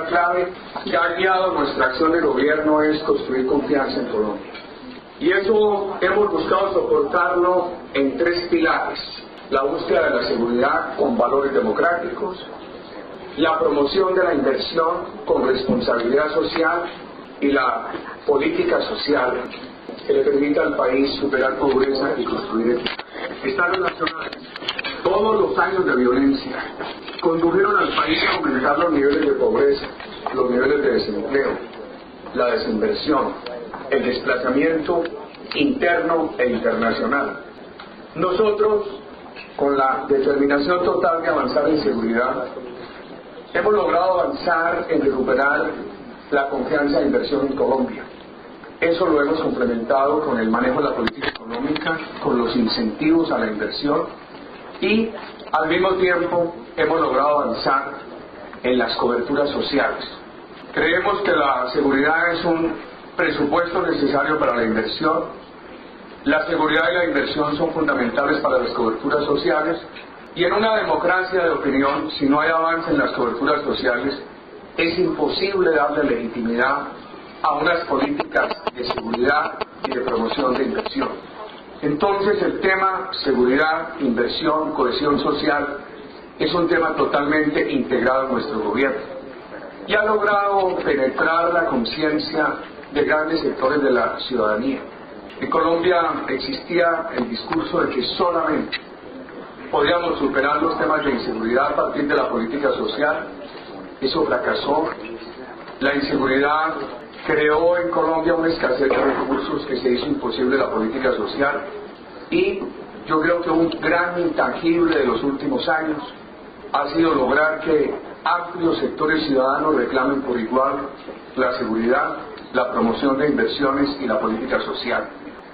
palabra clave que ha guiado nuestra acción de gobierno es construir confianza en Colombia. Y eso hemos buscado soportarlo en 3 pilares: la búsqueda de la seguridad con valores democráticos, la promoción de la inversión con responsabilidad social y la política social que le permita al país superar pobreza y construir equidad. Están relacionadas. Todos los años de violencia condujeron al país a aumentar los niveles de pobreza, los niveles de desempleo, la desinversión, el desplazamiento interno e internacional. Nosotros, con la determinación total de avanzar en seguridad, hemos logrado avanzar en recuperar la confianza de inversión en Colombia. Eso lo hemos complementado con el manejo de la política económica, con los incentivos a la inversión y al mismo tiempo hemos logrado avanzar en las coberturas sociales. Creemos que la seguridad es un presupuesto necesario para la inversión. La seguridad y la inversión son fundamentales para las coberturas sociales y en una democracia de opinión, si no hay avance en las coberturas sociales, es imposible darle legitimidad a unas políticas de seguridad y de promoción de inversión. Entonces el tema seguridad, inversión, cohesión social es un tema totalmente integrado en nuestro gobierno y ha logrado penetrar la conciencia de grandes sectores de la ciudadanía. En Colombia existía el discurso de que solamente podíamos superar los temas de inseguridad a partir de la política social. Eso fracasó. La inseguridad creó en Colombia una escasez de recursos que se hizo imposible la política social y yo creo que un gran intangible de los últimos años ha sido lograr que amplios sectores ciudadanos reclamen por igual la seguridad, la promoción de inversiones y la política social.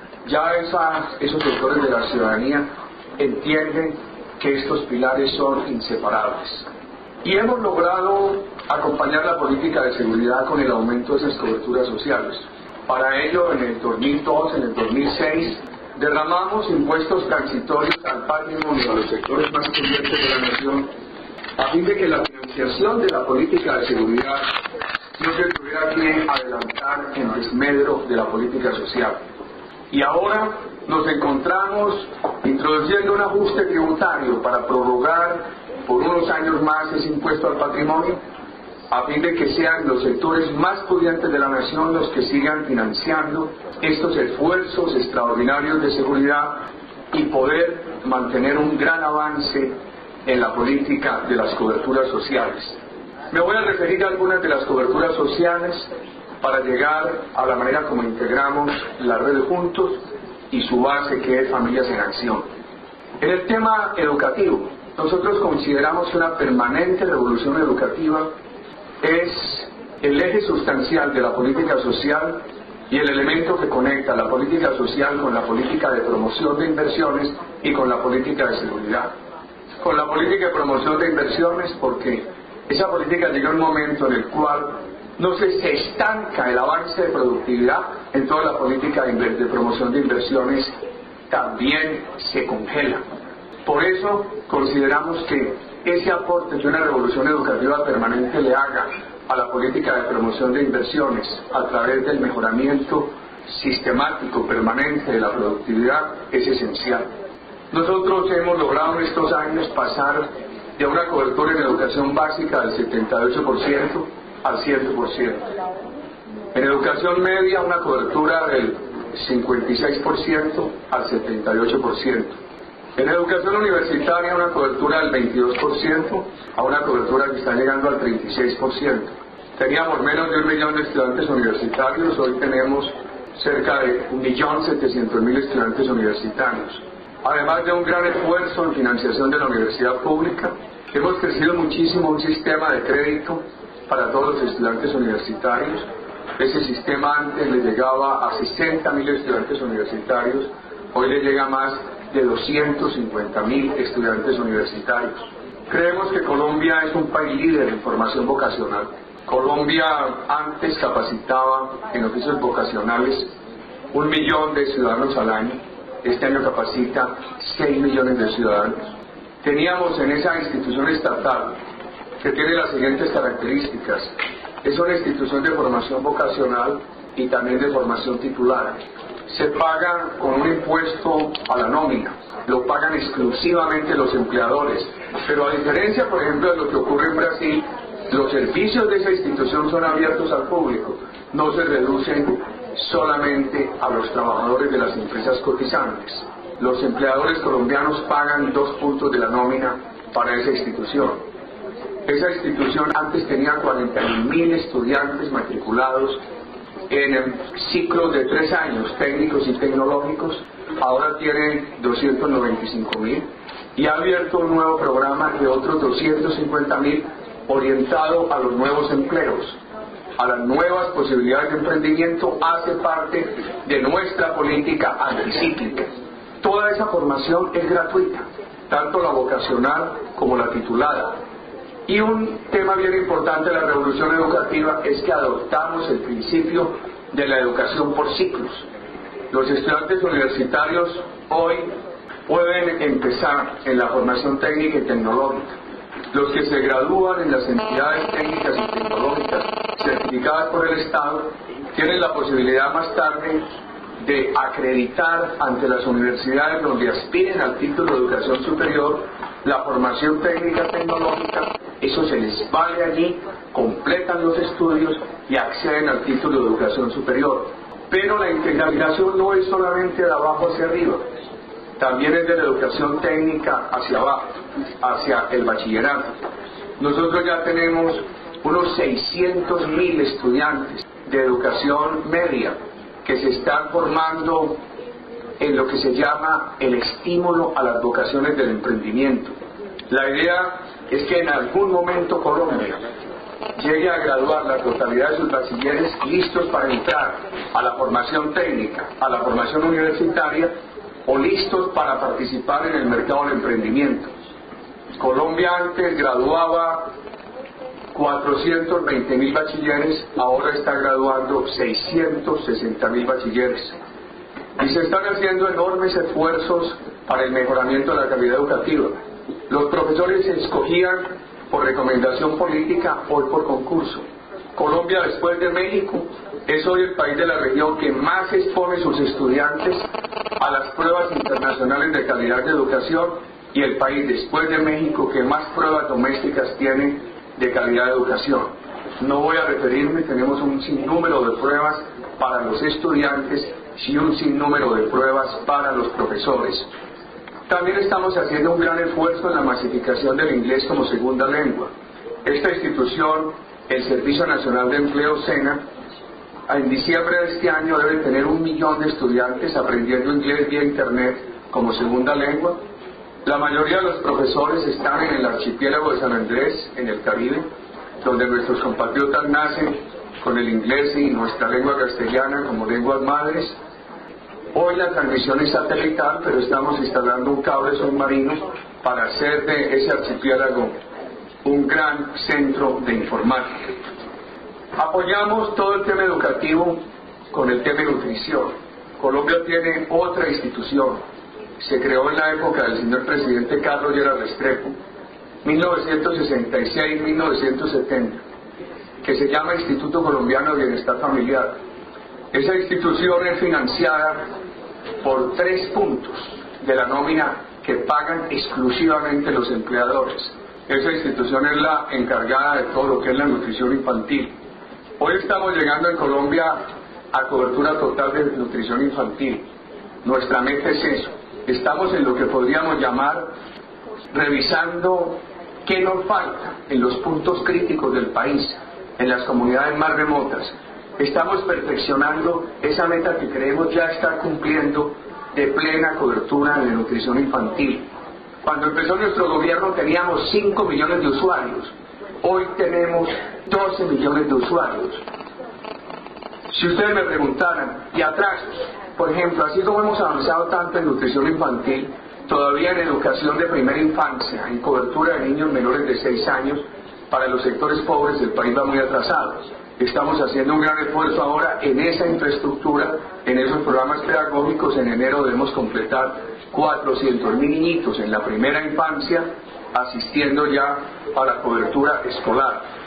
Ya esos sectores de la ciudadanía entienden que estos pilares son inseparables. Y hemos logrado acompañar la política de seguridad con el aumento de esas coberturas sociales. Para ello, en el 2002, en el 2006, derramamos impuestos transitorios al patrimonio, a los sectores más pudientes de la nación, a fin de que la financiación de la política de seguridad no se tuviera que adelantar en desmedro de la política social. Y ahora nos encontramos introduciendo un ajuste tributario para prorrogar por unos años más ese impuesto al patrimonio, a fin de que sean los sectores más pudientes de la nación los que sigan financiando estos esfuerzos extraordinarios de seguridad y poder mantener un gran avance en la política de las coberturas sociales. Me voy a referir a algunas de las coberturas sociales para llegar a la manera como integramos la red Juntos y su base, que es Familias en Acción. En el tema educativo, nosotros consideramos que una permanente revolución educativa es el eje sustancial de la política social y el elemento que conecta la política social con la política de promoción de inversiones y con la política de seguridad. Con la política de promoción de inversiones porque esa política llega a un momento en el cual no se estanca el avance de productividad, en toda la política de promoción de inversiones también se congela. Por eso consideramos que ese aporte que una revolución educativa permanente le haga a la política de promoción de inversiones a través del mejoramiento sistemático, permanente de la productividad es esencial. Nosotros hemos logrado en estos años pasar de una cobertura en educación básica del 78% al 100%. En educación media una cobertura del 56% al 78%. En educación universitaria una cobertura del 22% a una cobertura que está llegando al 36%. Teníamos menos de 1 millón de estudiantes universitarios, hoy tenemos cerca de 1.700.000 estudiantes universitarios. Además de un gran esfuerzo en financiación de la universidad pública, hemos crecido muchísimo un sistema de crédito para todos los estudiantes universitarios. Ese sistema antes le llegaba a 60.000 estudiantes universitarios, hoy le llega a más de 250.000 estudiantes universitarios. Creemos que Colombia es un país líder en formación vocacional. Colombia antes capacitaba en oficios vocacionales 1 millón de ciudadanos al año. Este año capacita 6 millones de ciudadanos. Teníamos en esa institución estatal, que tiene las siguientes características: Es una institución de formación vocacional y también de formación titular. Se paga con un impuesto a la nómina, lo pagan exclusivamente los empleadores, pero a diferencia, por ejemplo, de lo que ocurre en Brasil, los servicios de esa institución son abiertos al público, no se reducen solamente a los trabajadores de las empresas cotizantes. Los empleadores colombianos pagan 2 puntos de la nómina para esa institución. Esa institución antes tenía 41.000 estudiantes matriculados en ciclos de 3 años, técnicos y tecnológicos, ahora tiene 295.000 y ha abierto un nuevo programa de otros 250.000 orientado a los nuevos empleos, a las nuevas posibilidades de emprendimiento. Hace parte de nuestra política anticíclica. Toda esa formación es gratuita, tanto la vocacional como la titulada. Y un tema bien importante de la revolución educativa es que adoptamos el principio de la educación por ciclos. Los estudiantes universitarios hoy pueden empezar en la formación técnica y tecnológica. Los que se gradúan en las entidades técnicas y tecnológicas certificadas por el Estado tienen la posibilidad más tarde de acreditar ante las universidades donde aspiren al título de educación superior la formación técnica tecnológica. Eso se les vale allí, completan los estudios y acceden al título de educación superior. Pero la integración no es solamente de abajo hacia arriba, también es de la educación técnica hacia abajo, hacia el bachillerato. Nosotros ya tenemos unos 600.000 estudiantes de educación media que se están formando en lo que se llama el estímulo a las vocaciones del emprendimiento. La idea es que en algún momento Colombia llegue a graduar la totalidad de sus bachilleres listos para entrar a la formación técnica, a la formación universitaria o listos para participar en el mercado del emprendimiento. Colombia antes graduaba 420.000 bachilleres, ahora está graduando 660.000 bachilleres. Y se están haciendo enormes esfuerzos para el mejoramiento de la calidad educativa. Los profesores se escogían por recomendación política, hoy por concurso. Colombia, después de México, es hoy el país de la región que más expone sus estudiantes a las pruebas internacionales de calidad de educación y el país, después de México, que más pruebas domésticas tiene de calidad de educación. No voy a referirme, tenemos un sinnúmero de pruebas para los estudiantes y un sinnúmero de pruebas para los profesores. También estamos haciendo un gran esfuerzo en la masificación del inglés como segunda lengua. Esta institución, el Servicio Nacional de Empleo, SENA, en diciembre de este año debe tener 1 millón de estudiantes aprendiendo inglés vía internet como segunda lengua. La mayoría de los profesores están en el archipiélago de San Andrés, en el Caribe, donde nuestros compatriotas nacen con el inglés y nuestra lengua castellana como lenguas madres. Hoy la transmisión es satelital, pero estamos instalando un cable submarino para hacer de ese archipiélago un gran centro de informática. Apoyamos todo el tema educativo con el tema de nutrición. Colombia tiene otra institución, se creó en la época del señor presidente Carlos Lleras Restrepo, 1966-1970, que se llama Instituto Colombiano de Bienestar Familiar. Esa institución es financiada por 3 puntos de la nómina que pagan exclusivamente los empleadores. Esa institución es la encargada de todo lo que es la nutrición infantil. Hoy estamos llegando en Colombia a cobertura total de nutrición infantil. Nuestra meta es eso. Estamos en lo que podríamos llamar revisando qué nos falta en los puntos críticos del país, en las comunidades más remotas. Estamos perfeccionando esa meta que creemos ya estar cumpliendo de plena cobertura de nutrición infantil. Cuando empezó nuestro gobierno teníamos 5 millones de usuarios, hoy tenemos 12 millones de usuarios. Si ustedes me preguntaran, ¿y atrasos? Por ejemplo, así como hemos avanzado tanto en nutrición infantil, todavía en educación de primera infancia, en cobertura de niños menores de 6 años, para los sectores pobres del país va muy atrasado. Estamos haciendo un gran esfuerzo ahora en esa infraestructura, en esos programas pedagógicos. En enero debemos completar 400.000 niñitos en la primera infancia asistiendo ya a la cobertura escolar.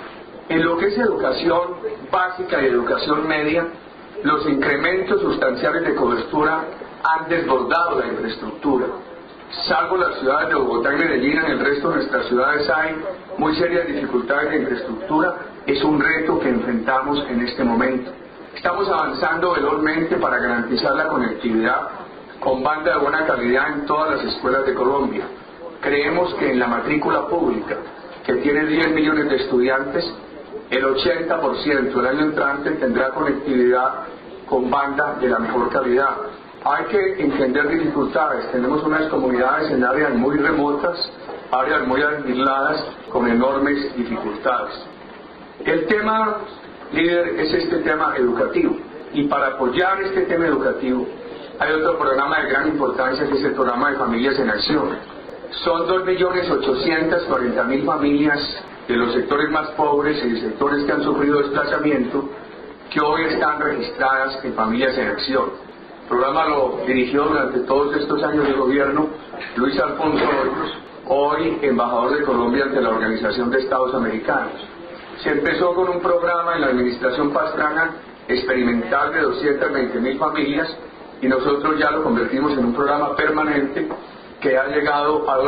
En lo que es educación básica y educación media, los incrementos sustanciales de cobertura han desbordado la infraestructura. Salvo las ciudades de Bogotá y Medellín, en el resto de nuestras ciudades hay muy serias dificultades de infraestructura. Es un reto que enfrentamos en este momento. Estamos avanzando velozmente para garantizar la conectividad con banda de buena calidad en todas las escuelas de Colombia. Creemos que en la matrícula pública, que tiene 10 millones de estudiantes, el 80% el año entrante tendrá conectividad con banda de la mejor calidad. Hay que entender dificultades. Tenemos unas comunidades en áreas muy remotas, áreas muy aisladas, con enormes dificultades. El tema líder es este tema educativo, y para apoyar este tema educativo hay otro programa de gran importancia, que es el programa de Familias en Acción. Son 2.840.000 familias de los sectores más pobres y de sectores que han sufrido desplazamiento que hoy están registradas en Familias en Acción. El programa lo dirigió durante todos estos años de gobierno Luis Alfonso Hoyos, hoy embajador de Colombia ante la Organización de Estados Americanos. Se empezó con un programa en la administración Pastrana experimental de 220.000 familias, y nosotros ya lo convertimos en un programa permanente que ha llegado a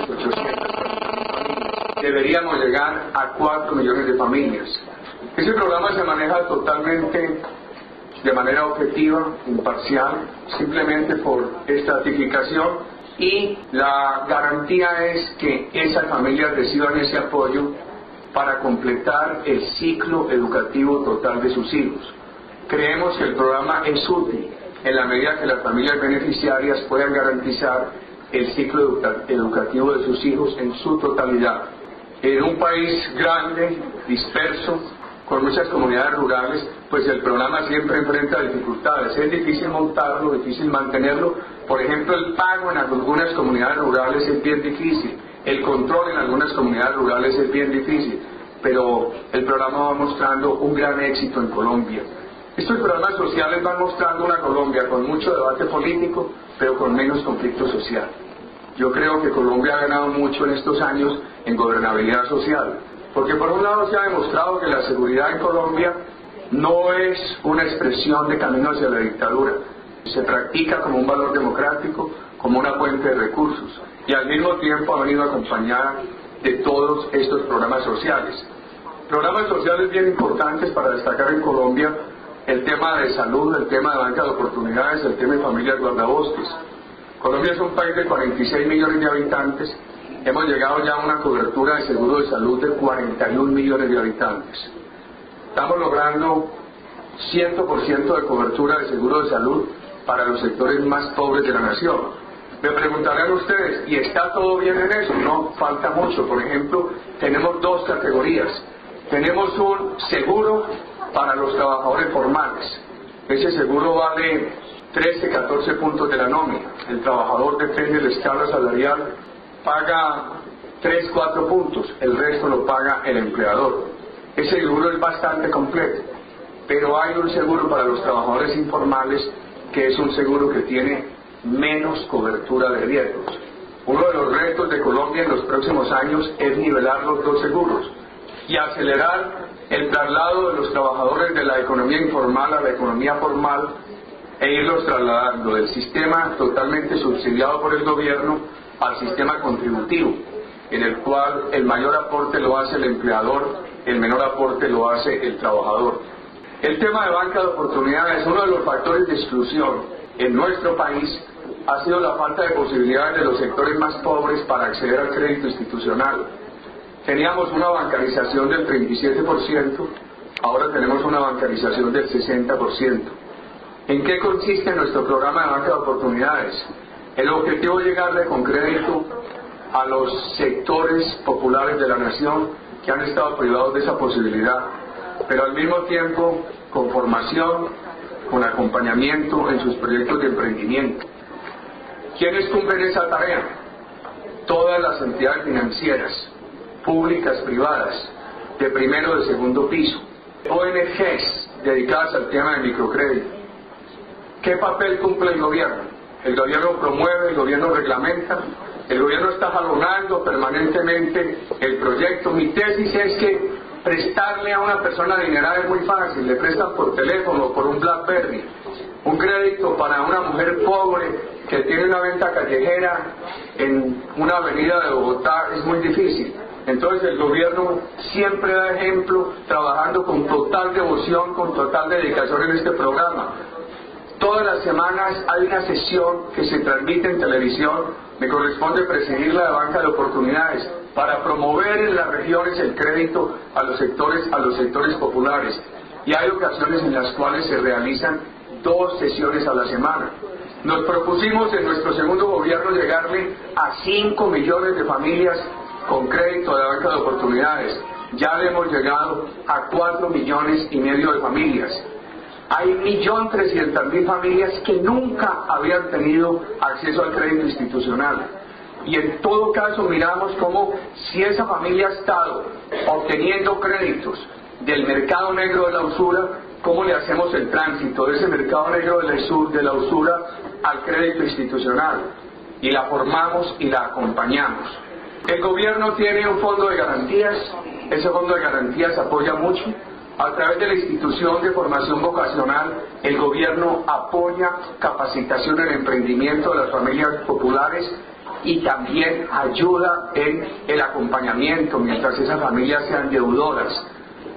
2.800.000. Deberíamos llegar a 4 millones de familias. Ese programa se maneja totalmente de manera objetiva, imparcial, simplemente por estratificación, y la garantía es que esas familias reciban ese apoyo para completar el ciclo educativo total de sus hijos. Creemos que el programa es útil en la medida que las familias beneficiarias puedan garantizar el ciclo educativo de sus hijos en su totalidad. En un país grande, disperso, con muchas comunidades rurales, pues el programa siempre enfrenta dificultades. Es difícil montarlo, difícil mantenerlo. Por ejemplo, el pago en algunas comunidades rurales es bien difícil. El control en algunas comunidades rurales es bien difícil. Pero el programa va mostrando un gran éxito en Colombia. Estos programas sociales van mostrando una Colombia con mucho debate político, pero con menos conflicto social. Yo creo que Colombia ha ganado mucho en estos años en gobernabilidad social, porque por un lado se ha demostrado que la seguridad en Colombia no es una expresión de camino hacia la dictadura, se practica como un valor democrático, como una fuente de recursos, y al mismo tiempo ha venido acompañada de todos estos programas sociales. Programas sociales bien importantes para destacar en Colombia: el tema de salud, el tema de banca de oportunidades, el tema de familias guardabosques. Colombia es un país de 46 millones de habitantes. Hemos llegado ya a una cobertura de seguro de salud de 41 millones de habitantes. Estamos logrando 100% de cobertura de seguro de salud para los sectores más pobres de la nación. Me preguntarán ustedes, ¿y está todo bien en eso? No, falta mucho. Por ejemplo, tenemos dos categorías. Tenemos un seguro para los trabajadores formales. Ese seguro vale 13, 14 puntos de la nómina. El trabajador depende de la escala salarial, paga 3, 4 puntos, el resto lo paga el empleador. Ese seguro es bastante completo, pero hay un seguro para los trabajadores informales que es un seguro que tiene menos cobertura de riesgos. Uno de los retos de Colombia en los próximos años es nivelar los dos seguros y acelerar el traslado de los trabajadores de la economía informal a la economía formal, e irlos trasladando del sistema totalmente subsidiado por el gobierno al sistema contributivo, en el cual el mayor aporte lo hace el empleador, el menor aporte lo hace el trabajador. El tema de banca de oportunidades, uno de los factores de exclusión en nuestro país ha sido la falta de posibilidades de los sectores más pobres para acceder al crédito institucional. Teníamos una bancarización del 37%, ahora tenemos una bancarización del 60%. ¿En qué consiste nuestro programa de banca de oportunidades? El objetivo es llegarle con crédito a los sectores populares de la nación que han estado privados de esa posibilidad, pero al mismo tiempo con formación, con acompañamiento en sus proyectos de emprendimiento. ¿Quiénes cumplen esa tarea? Todas las entidades financieras, públicas, privadas, de primero o de segundo piso, ONGs dedicadas al tema de microcrédito. ¿Qué papel cumple el gobierno? El gobierno promueve, el gobierno reglamenta, el gobierno está jalonando permanentemente el proyecto. Mi tesis es que prestarle a una persona adinerada es muy fácil, le prestan por teléfono, por un BlackBerry. Un crédito para una mujer pobre que tiene una venta callejera en una avenida de Bogotá es muy difícil. Entonces el gobierno siempre da ejemplo trabajando con total devoción, con total dedicación en este programa. Todas las semanas hay una sesión que se transmite en televisión, me corresponde presidirla de Banca de Oportunidades, para promover en las regiones el crédito a los sectores populares. Y hay ocasiones en las cuales se realizan 2 sesiones a la semana. Nos propusimos en nuestro segundo gobierno llegarle a 5 millones de familias con crédito de Banca de Oportunidades. Ya le hemos llegado a 4,5 millones de familias. Hay 1.300.000 familias que nunca habían tenido acceso al crédito institucional. Y en todo caso miramos cómo si esa familia ha estado obteniendo créditos del mercado negro de la usura, cómo le hacemos el tránsito de ese mercado negro de la usura al crédito institucional, y la formamos y la acompañamos. El gobierno tiene un fondo de garantías, ese fondo de garantías apoya mucho. A través de la institución de formación vocacional, el gobierno apoya capacitación en emprendimiento de las familias populares y también ayuda en el acompañamiento mientras esas familias sean deudoras.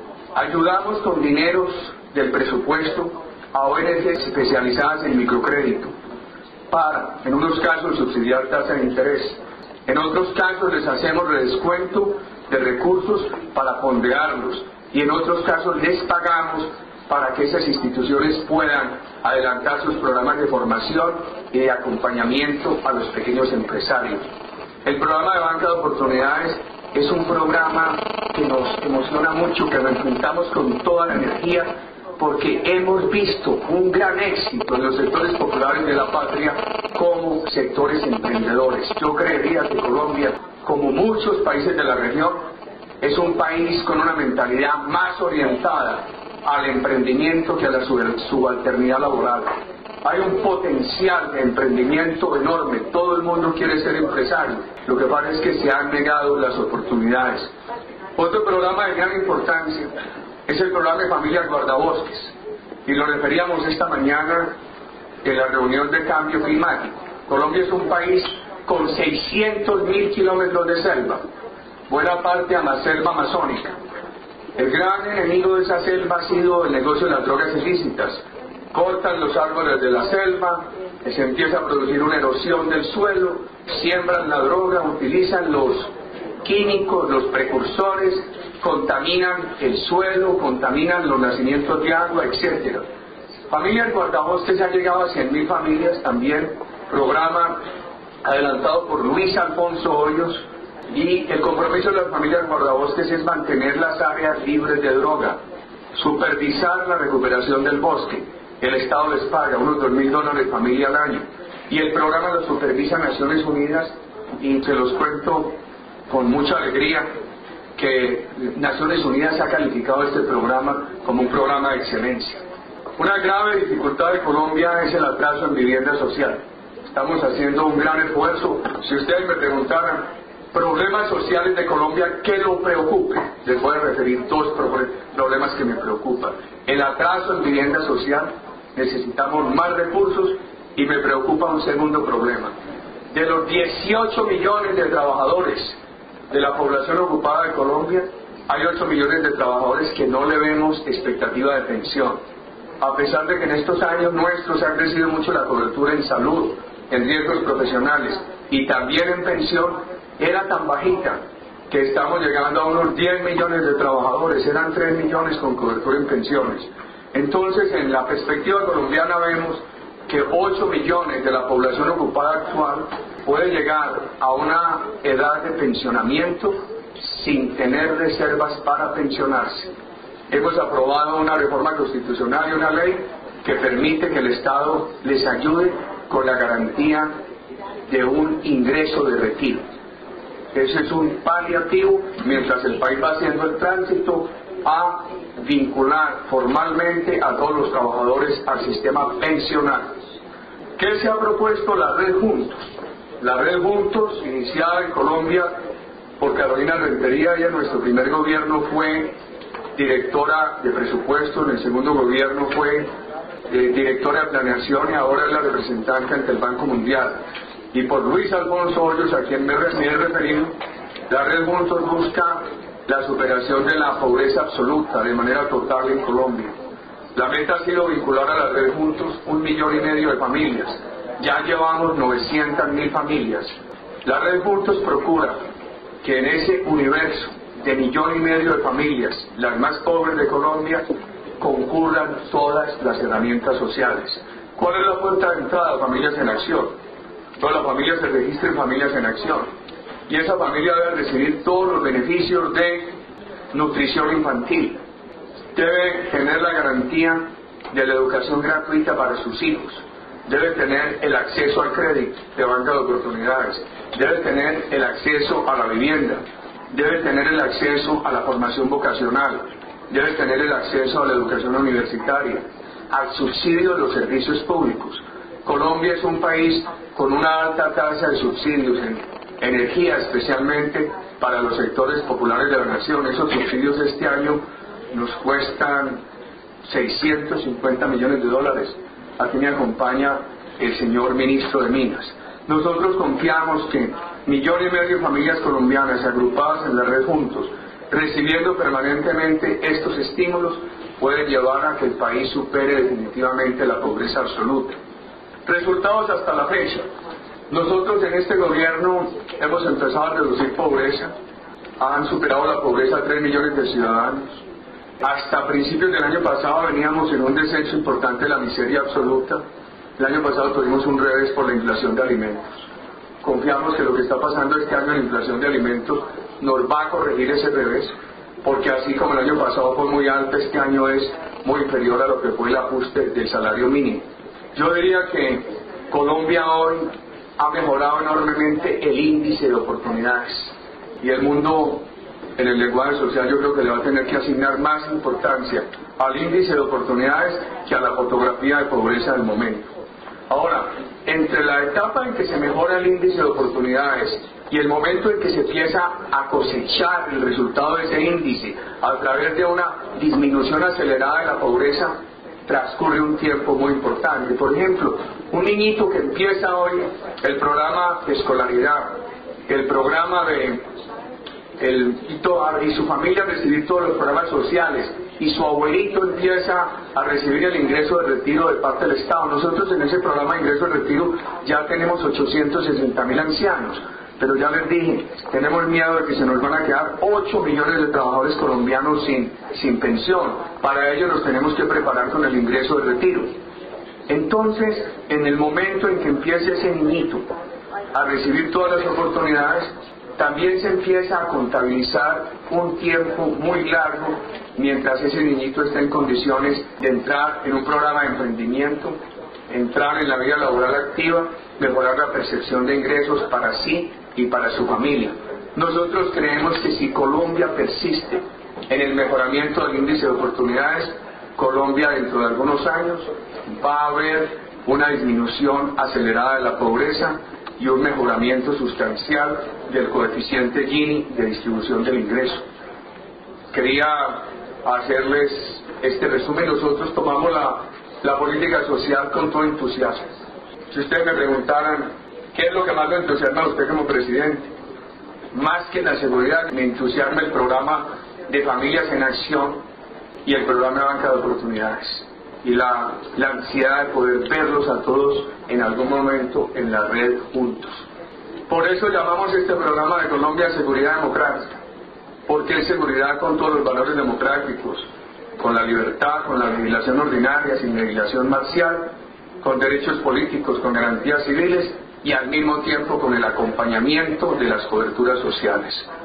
Ayudamos con dineros del presupuesto a ONGs especializadas en microcrédito para, en unos casos, subsidiar tasa de interés. En otros casos les hacemos redescuento de recursos para ponderarlos, y en otros casos les pagamos para que esas instituciones puedan adelantar sus programas de formación y de acompañamiento a los pequeños empresarios. El programa de Banca de Oportunidades es un programa que nos emociona mucho, que nos enfrentamos con toda la energía, porque hemos visto un gran éxito en los sectores populares de la patria como sectores emprendedores. Yo creería que Colombia, como muchos países de la región, es un país con una mentalidad más orientada al emprendimiento que a la subalternidad laboral. Hay un potencial de emprendimiento enorme, todo el mundo quiere ser empresario, lo que pasa es que se han negado las oportunidades. Otro programa de gran importancia es el programa de Familias Guardabosques, y lo referíamos esta mañana en la reunión de cambio climático. Colombia es un país con 600.000 kilómetros de selva, buena parte a la selva amazónica. El gran enemigo de esa selva ha sido el negocio de las drogas ilícitas. Cortan los árboles de la selva, se empieza a producir una erosión del suelo, siembran la droga, utilizan los químicos, los precursores, contaminan el suelo, contaminan los nacimientos de agua, etc. Familias Guardabosques ha llegado a 100.000 familias también, programa adelantado por Luis Alfonso Hoyos, y el compromiso de las familias Guardabosques es mantener las áreas libres de droga, supervisar la recuperación del bosque. El Estado les paga unos $2.000 familia al año, y el programa lo supervisa Naciones Unidas, y se los cuento con mucha alegría que Naciones Unidas ha calificado este programa como un programa de excelencia. Una grave dificultad de Colombia es el atraso en vivienda social. Estamos haciendo un gran esfuerzo. Si ustedes me preguntaran problemas sociales de Colombia, ¿qué lo preocupe? Les voy a referir 2 problemas que me preocupan. El atraso en vivienda social, necesitamos más recursos, y me preocupa un segundo problema. De los 18 millones de trabajadores de la población ocupada de Colombia, hay 8 millones de trabajadores que no le vemos expectativa de pensión. A pesar de que en estos años nuestros ha crecido mucho la cobertura en salud, en riesgos profesionales y también en pensión, era tan bajita que estamos llegando a unos 10 millones de trabajadores, eran 3 millones con cobertura en pensiones. Entonces, en la perspectiva colombiana vemos que 8 millones de la población ocupada actual puede llegar a una edad de pensionamiento sin tener reservas para pensionarse. Hemos aprobado una reforma constitucional y una ley que permite que el Estado les ayude con la garantía de un ingreso de retiro. Ese es un paliativo mientras el país va haciendo el tránsito a vincular formalmente a todos los trabajadores al sistema pensional. ¿Qué se ha propuesto? La Red Juntos. La Red Juntos, iniciada en Colombia por Carolina Rentería, y en nuestro primer gobierno fue directora de presupuesto, en el segundo gobierno fue directora de planeación y ahora es la representante ante el Banco Mundial. Y por Luis Alfonso Hoyos, a quien me he referido, la Red Juntos busca la superación de la pobreza absoluta de manera total en Colombia. La meta ha sido vincular a la Red Juntos 1,5 millones de familias. Ya llevamos 900.000 familias. La Red Juntos procura que en ese universo de 1,5 millones de familias, las más pobres de Colombia, concurran todas las herramientas sociales. ¿Cuál es la puerta de entrada? Familias en Acción. Todas las familias se registran Familias en Acción. Y esa familia debe recibir todos los beneficios de nutrición infantil. Debe tener la garantía de la educación gratuita para sus hijos. Debe tener el acceso al crédito de banca de oportunidades. Debe tener el acceso a la vivienda. Debe tener el acceso a la formación vocacional. Debe tener el acceso a la educación universitaria, al subsidio de los servicios públicos. Colombia es un país con una alta tasa de subsidios en energía, especialmente para los sectores populares de la nación. Esos subsidios este año nos cuestan 650 millones de dólares. Aquí me acompaña el señor ministro de Minas. Nosotros confiamos que 1,5 millones de familias colombianas agrupadas en la Red Juntos, recibiendo permanentemente estos estímulos, pueden llevar a que el país supere definitivamente la pobreza absoluta. Resultados hasta la fecha. Nosotros en este gobierno hemos empezado a reducir pobreza, han superado la pobreza a 3 millones de ciudadanos. Hasta principios del año pasado veníamos en un descenso importante de la miseria absoluta. El año pasado tuvimos un revés por la inflación de alimentos. Confiamos que lo que está pasando este año en la inflación de alimentos nos va a corregir ese revés, porque así como el año pasado fue muy alta, este año es muy inferior a lo que fue el ajuste del salario mínimo. Yo diría que Colombia hoy ha mejorado enormemente el índice de oportunidades, y el mundo en el lenguaje social yo creo que le va a tener que asignar más importancia al índice de oportunidades que a la fotografía de pobreza del momento. Ahora, entre la etapa en que se mejora el índice de oportunidades y el momento en que se empieza a cosechar el resultado de ese índice a través de una disminución acelerada de la pobreza, transcurre un tiempo muy importante. Por ejemplo, un niñito que empieza hoy el programa de escolaridad, el programa y su familia recibir todos los programas sociales, y su abuelito empieza a recibir el ingreso de retiro de parte del Estado. Nosotros en ese programa de ingreso de retiro ya tenemos 860.000 ancianos, pero ya les dije, tenemos miedo de que se nos van a quedar 8 millones de trabajadores colombianos sin pensión. Para ello nos tenemos que preparar con el ingreso de retiro. Entonces, en el momento en que empiece ese niñito a recibir todas las oportunidades, también se empieza a contabilizar un tiempo muy largo mientras ese niñito está en condiciones de entrar en un programa de emprendimiento, entrar en la vida laboral activa, mejorar la percepción de ingresos para sí y para su familia. Nosotros creemos que si Colombia persiste en el mejoramiento del índice de oportunidades, Colombia dentro de algunos años va a haber una disminución acelerada de la pobreza y un mejoramiento sustancial del coeficiente Gini de distribución del ingreso. Quería hacerles este resumen. Nosotros tomamos la política social con todo entusiasmo. Si ustedes me preguntaran qué es lo que más le entusiasma a usted como presidente, más que la seguridad, me entusiasma el programa de Familias en Acción y el programa de Banca de Oportunidades, y la ansiedad de poder verlos a todos en algún momento en la red juntos. Por eso llamamos este programa de Colombia Seguridad Democrática, porque es seguridad con todos los valores democráticos, con la libertad, con la legislación ordinaria, sin legislación marcial, con derechos políticos, con garantías civiles y al mismo tiempo con el acompañamiento de las coberturas sociales.